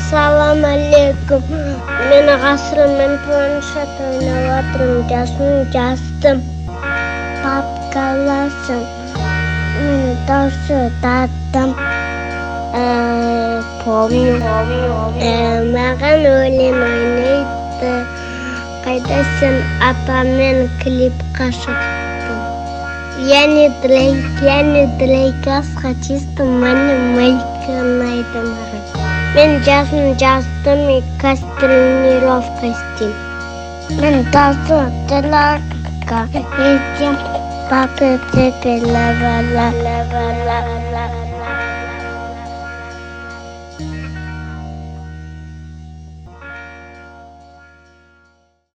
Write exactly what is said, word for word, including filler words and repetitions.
Ассалаумағалейкум. Мен ғасырым, мен планшет ойнап отырмын. Жасым жастым. Папкаласым. Мен даусы даттым. Помню. Маған өлең ойнайды. Қайдасың, апамен клипқа шықтым. Я не Дрейк, я не Дрейк, асхатистым, мені мальчик ұнайды маған. Мен жасым жастым, и тренировка істеймін. Мен даусы тренировка етем, папа тебе лава-ла, лава-ла.